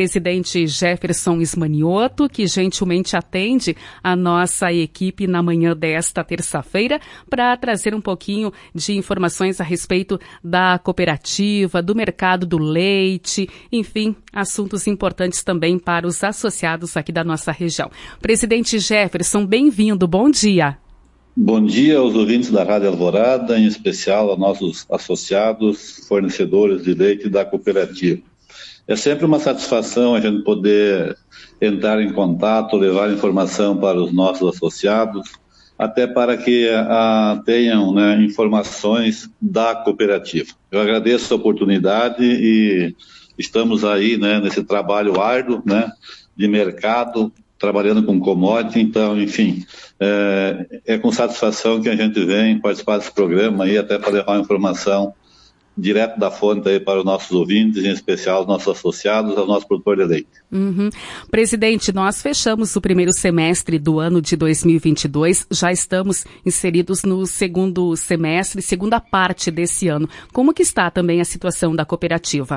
presidente Jefferson Ismanioto, que gentilmente atende a nossa equipe na manhã desta terça-feira para trazer um pouquinho de informações a respeito da cooperativa, do mercado do leite, enfim, assuntos importantes também para os associados aqui da nossa região. Presidente Jefferson, bem-vindo, bom dia. Bom dia aos ouvintes da Rádio Alvorada, em especial aos nossos associados, fornecedores de leite da cooperativa. É sempre uma satisfação a gente poder entrar em contato, levar informação para os nossos associados, até para que tenham, né, informações da cooperativa. Eu agradeço a oportunidade e estamos aí, né, nesse trabalho árduo, né, de mercado, trabalhando com commodity, então, enfim, é com satisfação que a gente vem participar desse programa aí, até para levar informação direto da fonte aí para os nossos ouvintes, em especial os nossos associados, aos nossos produtores de leite. Presidente, nós fechamos o primeiro semestre do ano de 2022, já estamos inseridos no segundo semestre, segunda parte desse ano. Como que está também a situação da cooperativa?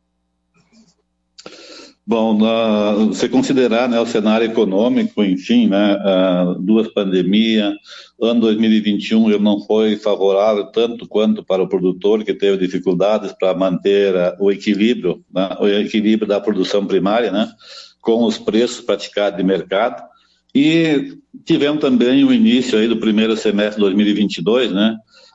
Bom, você considerar, né, o cenário econômico, enfim, né, duas pandemias, ano 2021 ele não foi favorável tanto quanto para o produtor, que teve dificuldades para manter o equilíbrio, né, o equilíbrio da produção primária, né, com os preços praticados de mercado. E tivemos também o início aí do primeiro semestre de 2022, né,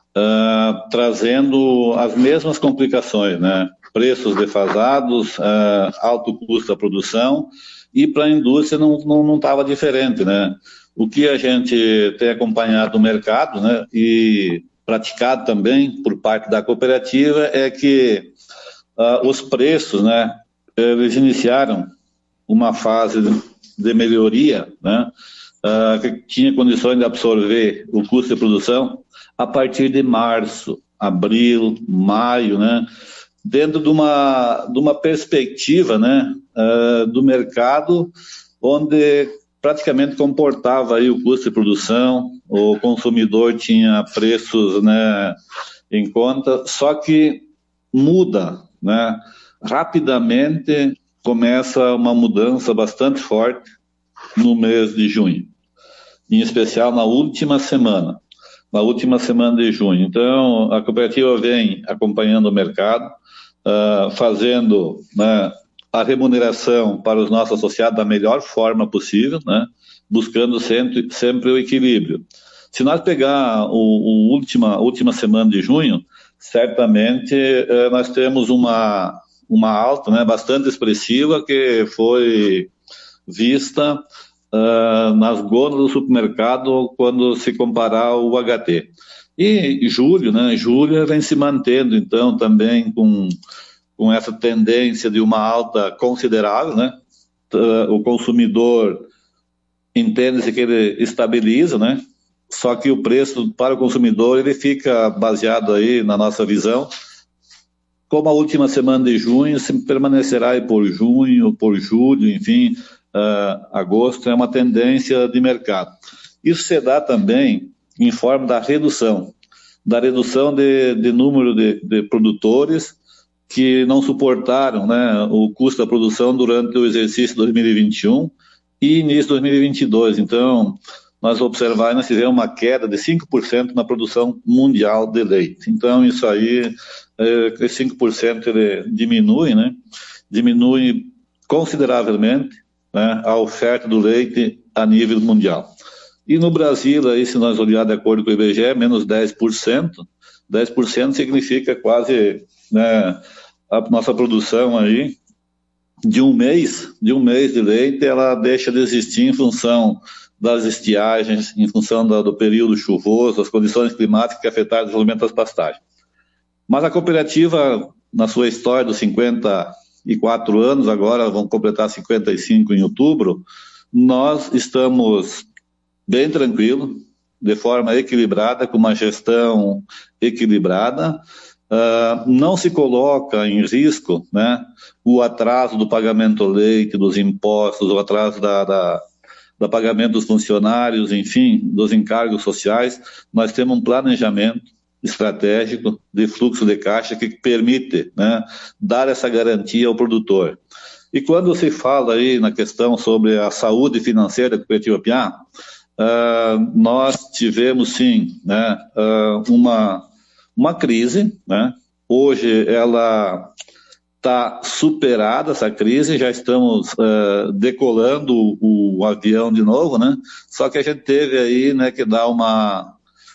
trazendo as mesmas complicações, né, preços defasados, alto custo da produção, e para a indústria não estava diferente, né? O que a gente tem acompanhado no mercado, né, e praticado também por parte da cooperativa é que os preços, né, eles iniciaram uma fase de melhoria, né, que tinha condições de absorver o custo de produção a partir de março, abril, maio, né, dentro de uma perspectiva, né, do mercado, onde praticamente comportava aí o custo de produção, o consumidor tinha preços, né, em conta, só que muda, né, rapidamente começa uma mudança bastante forte no mês de junho, em especial na última semana de junho. Então, a cooperativa vem acompanhando o mercado, fazendo, né, a remuneração para os nossos associados da melhor forma possível, né, buscando sempre o equilíbrio. Se nós pegar a última semana de junho, certamente nós temos uma alta, né, bastante expressiva, que foi vista nas gôndolas do supermercado quando se comparar o UHT. E julho, né? Julho vem se mantendo, então, também com essa tendência de uma alta considerável, né? O consumidor entende-se que ele estabiliza, né? Só que o preço para o consumidor ele fica baseado aí na nossa visão. Como a última semana de junho, se permanecerá aí por junho, por julho, enfim, agosto, é uma tendência de mercado. Isso se dá também em forma da redução de número de produtores que não suportaram, né, o custo da produção durante o exercício 2021 e início de 2022. Então, nós observamos, nós tivemos uma queda de 5% na produção mundial de leite. Então, isso aí, esse 5% ele diminui, né, diminui consideravelmente, né, a oferta do leite a nível mundial. E no Brasil, aí, se nós olharmos de acordo com o IBGE, menos 10%. 10% significa quase, né, a nossa produção aí de um mês de leite, ela deixa de existir em função das estiagens, em função do período chuvoso, as condições climáticas que afetaram o desenvolvimento das pastagens. Mas a cooperativa, na sua história dos 54 anos, agora vão completar 55 em outubro, nós estamos bem tranquilo, de forma equilibrada, com uma gestão equilibrada, não se coloca em risco, né, o atraso do pagamento do leite, dos impostos, o atraso do pagamento dos funcionários, enfim, dos encargos sociais. Nós temos um planejamento estratégico de fluxo de caixa que permite, né, dar essa garantia ao produtor. E quando se fala aí na questão sobre a saúde financeira da Cooperativa Piá, nós tivemos sim, né, uma crise, né? Hoje ela está superada, essa crise, já estamos decolando o avião de novo, né? Só que a gente teve aí, né, que dar uma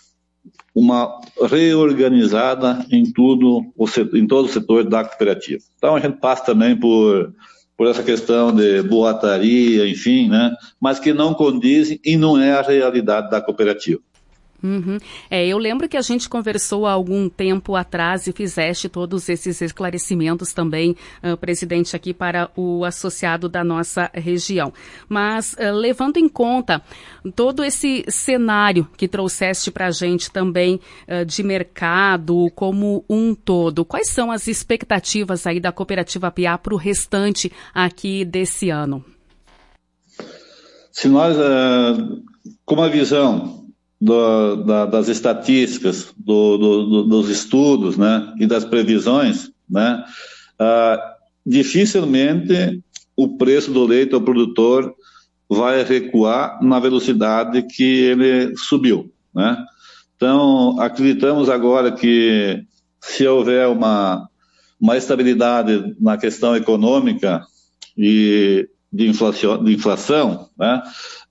reorganizada em todo o setor da cooperativa. Então a gente passa também por essa questão de boataria, enfim, né? Mas que não condizem e não é a realidade da cooperativa. Uhum. Eu lembro que a gente conversou há algum tempo atrás e fizeste todos esses esclarecimentos também, presidente, aqui para o associado da nossa região. Mas, levando em conta todo esse cenário que trouxeste para a gente também de mercado como um todo, quais são as expectativas aí da Cooperativa Piá para o restante aqui desse ano? Se nós, com uma visão das estatísticas, dos estudos, né, e das previsões, né, dificilmente o preço do leite ao produtor vai recuar na velocidade que ele subiu, né? Então, acreditamos agora que se houver uma estabilidade na questão econômica e de inflação, né,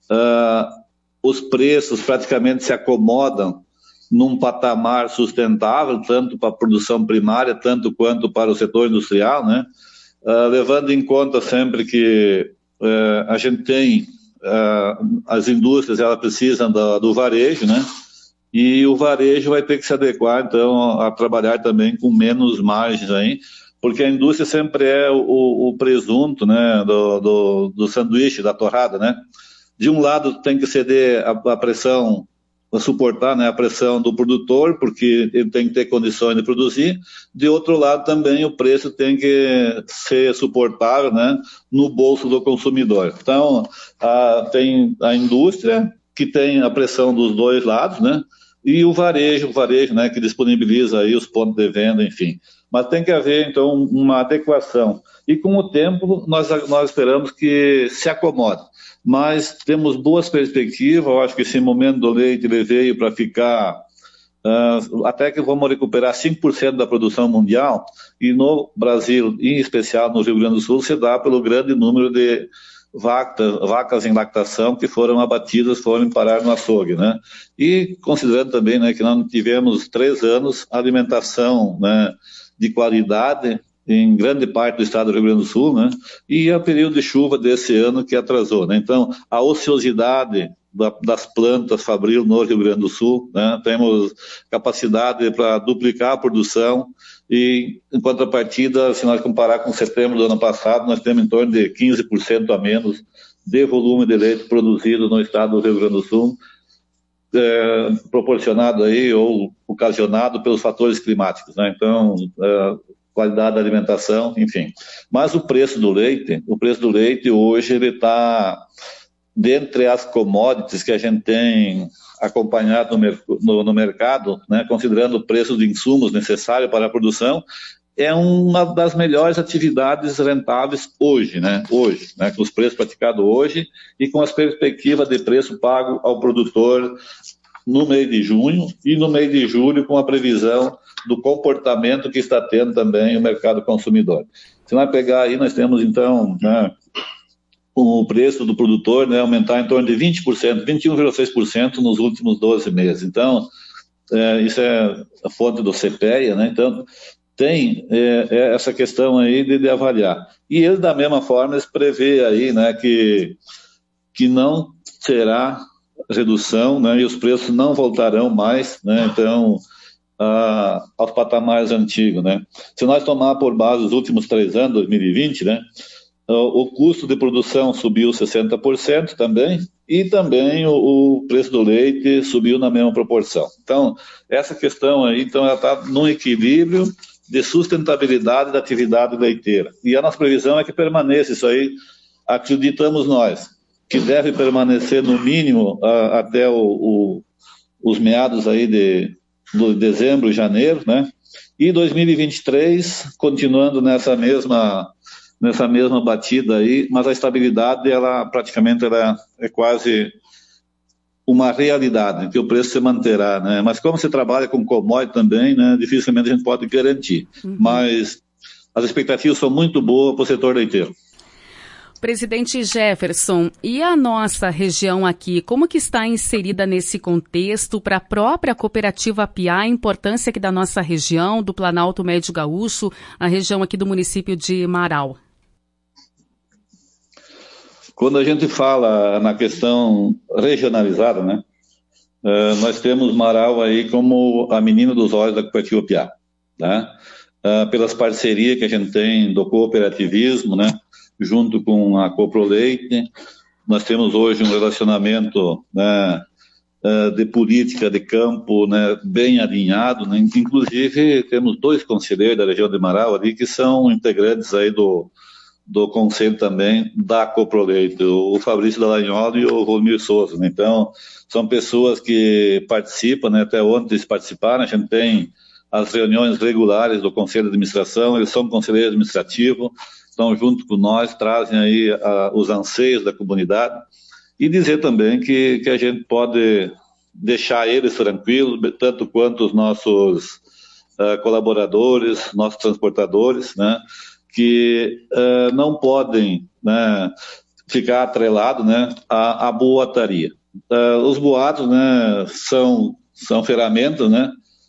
os preços praticamente se acomodam num patamar sustentável, tanto para a produção primária, tanto quanto para o setor industrial, né? Levando em conta sempre que a gente tem, as indústrias, elas precisam do varejo, né? E o varejo vai ter que se adequar, então, a trabalhar também com menos margens aí, porque a indústria sempre é o presunto, né, do sanduíche, da torrada, né? De um lado tem que ceder a pressão, suportar, né, a pressão do produtor, porque ele tem que ter condições de produzir. De outro lado também o preço tem que ser suportável, né, no bolso do consumidor. Então, tem a indústria, que tem a pressão dos dois lados, né, e o varejo, né, que disponibiliza aí os pontos de venda, enfim. Mas tem que haver, então, uma adequação. E com o tempo, nós esperamos que se acomode. Mas temos boas perspectivas, eu acho que esse momento do leite ele veio para ficar, até que vamos recuperar 5% da produção mundial, e no Brasil, em especial no Rio Grande do Sul, se dá pelo grande número de vacas em lactação que foram abatidas, foram parar no açougue, né? E considerando também, né, que nós tivemos 3 anos alimentação, né, de qualidade em grande parte do estado do Rio Grande do Sul, né? E é o período de chuva desse ano que atrasou, né? Então, a ociosidade das plantas fabril no Rio Grande do Sul, né? Temos capacidade para duplicar a produção e, em contrapartida, se nós comparar com setembro do ano passado, nós temos em torno de 15% a menos de volume de leite produzido no estado do Rio Grande do Sul, proporcionado aí ou ocasionado pelos fatores climáticos, né? Então, qualidade da alimentação, enfim. Mas o preço do leite hoje ele está dentre as commodities que a gente tem acompanhado no mercado, né, considerando o preço de insumos necessários para a produção, é uma das melhores atividades rentáveis hoje, né, com os preços praticados hoje e com as perspectivas de preço pago ao produtor no mês de junho e no mês de julho, com a previsão do comportamento que está tendo também o mercado consumidor. Se nós pegar aí, nós temos então, né, o preço do produtor, né, aumentar em torno de 20%, 21,6% nos últimos 12 meses. Então, isso é a fonte do CPEA, né? Então, tem essa questão aí de avaliar. E ele, da mesma forma, eles prevê aí, né, que não será redução, né, e os preços não voltarão mais, né, então, aos patamares antigos, né. Se nós tomar por base os últimos 3 anos, 2020, né, o custo de produção subiu 60% também, e também o preço do leite subiu na mesma proporção. Então, essa questão aí, então, ela está num equilíbrio de sustentabilidade da atividade leiteira. E a nossa previsão é que permaneça isso aí, acreditamos nós, que deve permanecer no mínimo até os meados aí de dezembro, janeiro, né? E 2023, continuando nessa mesma nessa mesma batida aí, mas a estabilidade, ela praticamente é quase uma realidade, que o preço se manterá, né? Mas como se trabalha com commodity também, né, dificilmente a gente pode garantir. Mas as expectativas são muito boas para o setor leiteiro. Presidente Jefferson, e a nossa região aqui, como que está inserida nesse contexto para a própria cooperativa Piá, a importância aqui da nossa região, do Planalto Médio Gaúcho, a região aqui do município de Marau? Quando a gente fala na questão regionalizada, né, nós temos Marau aí como a menina dos olhos da cooperativa Piá, né? Pelas parcerias que a gente tem do cooperativismo, né, junto com a Coproleite, nós temos hoje um relacionamento, né, de política de campo, né, bem alinhado, né? Inclusive temos 2 conselheiros da região de Marau ali que são integrantes aí do conselho também da Coproleite, o Fabrício Dallagnol e o Romir Souza, né? Então, são pessoas que participam, né? Até ontem eles participaram, a gente tem as reuniões regulares do Conselho de Administração, eles são conselheiros administrativos, estão junto com nós, trazem aí os anseios da comunidade, e dizer também que a gente pode deixar eles tranquilos, tanto quanto os nossos colaboradores, nossos transportadores, né, que não podem, né, ficar atrelados, né, à boataria. Os boatos, né, são ferramentas, né,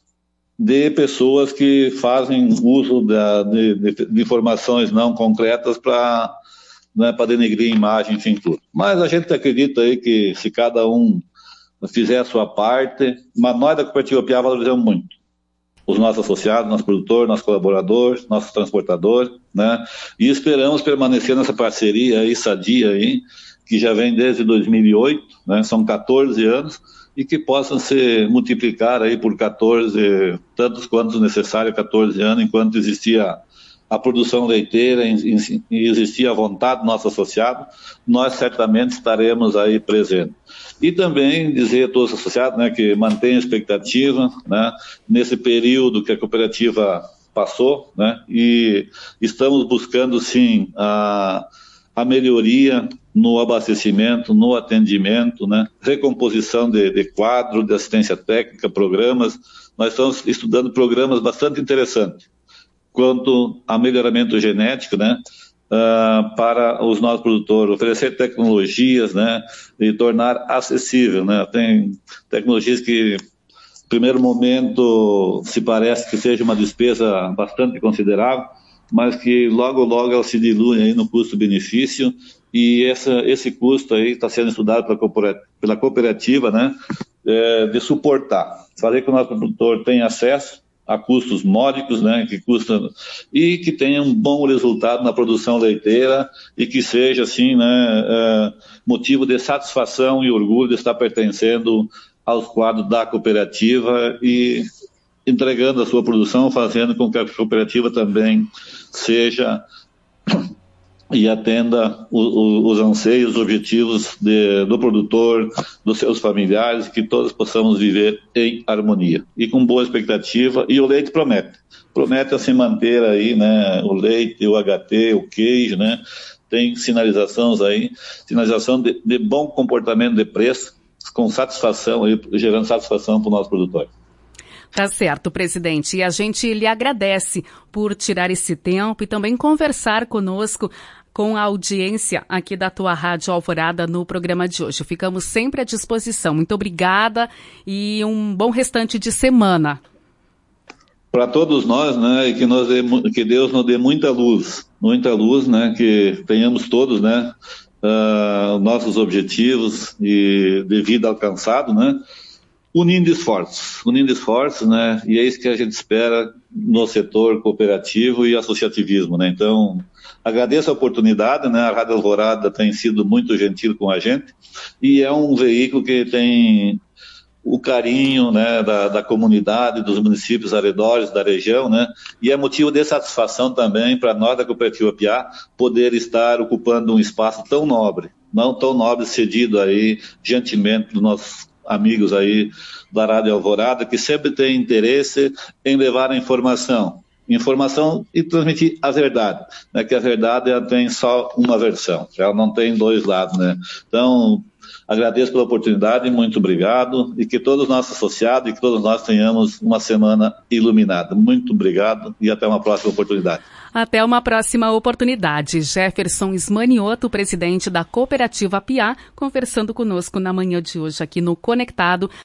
de pessoas que fazem uso de informações não concretas para, né, denegrir a imagem, enfim, tudo. Mas a gente acredita aí que se cada um fizer a sua parte, mas nós da Cooperativa Piá valorizamos muito os nossos associados, nossos produtores, nossos colaboradores, nossos transportadores, né, e esperamos permanecer nessa parceria aí sadia aí, que já vem desde 2008, né, são 14 anos, e que possam se multiplicar aí por 14, tantos quantos necessário, 14 anos, enquanto existia a produção leiteira e existia a vontade do nosso associado, nós certamente estaremos aí presentes. E também dizer a todos os associados, né, que mantenham a expectativa, né, nesse período que a cooperativa passou, né, e estamos buscando sim a melhoria no abastecimento, no atendimento, né? Recomposição de quadro, de assistência técnica, programas. Nós estamos estudando programas bastante interessantes quanto a melhoramento genético, né? Para os nossos produtores, oferecer tecnologias, né? E tornar acessível, né? Tem tecnologias que, no primeiro momento, se parece que seja uma despesa bastante considerável, mas que logo ela se dilui aí no custo-benefício, e esse custo aí está sendo estudado pela cooperativa, né, de suportar, fazer com que o nosso produtor tenha acesso a custos módicos, né, e que tenha um bom resultado na produção leiteira e que seja, assim, né, motivo de satisfação e orgulho de estar pertencendo aos quadros da cooperativa e entregando a sua produção, fazendo com que a cooperativa também seja e atenda os anseios, os objetivos do produtor, dos seus familiares, que todos possamos viver em harmonia e com boa expectativa. E o leite promete a se manter aí, né, o leite, o HT, o queijo, né, tem sinalização de bom comportamento de preço, com satisfação, aí, gerando satisfação para o nosso produtor. Tá certo, presidente. E a gente lhe agradece por tirar esse tempo e também conversar conosco, com a audiência aqui da tua Rádio Alvorada no programa de hoje. Ficamos sempre à disposição. Muito obrigada e um bom restante de semana. Para todos nós, né, e que Deus nos dê muita luz, né, que tenhamos todos, né, nossos objetivos de vida alcançados, né, unindo esforços, né, e é isso que a gente espera no setor cooperativo e associativismo, né. Então, agradeço a oportunidade, né, a Rádio Alvorada tem sido muito gentil com a gente e é um veículo que tem o carinho, né, da comunidade, dos municípios arredores da região, né, e é motivo de satisfação também para nós da Cooperativa Piá poder estar ocupando um espaço tão nobre, não tão nobre, cedido aí gentilmente dos nossos amigos aí da Rádio Alvorada, que sempre tem interesse em levar a informação informação e transmitir a verdade, né? Que a verdade ela tem só uma versão, ela não tem dois lados, né? Então, agradeço pela oportunidade, muito obrigado, e que todos os nossos associados e que todos nós tenhamos uma semana iluminada. Muito obrigado e até uma próxima oportunidade. Até uma próxima oportunidade. Jefferson Ismanioto, presidente da Cooperativa Piá, conversando conosco na manhã de hoje aqui no Conectado.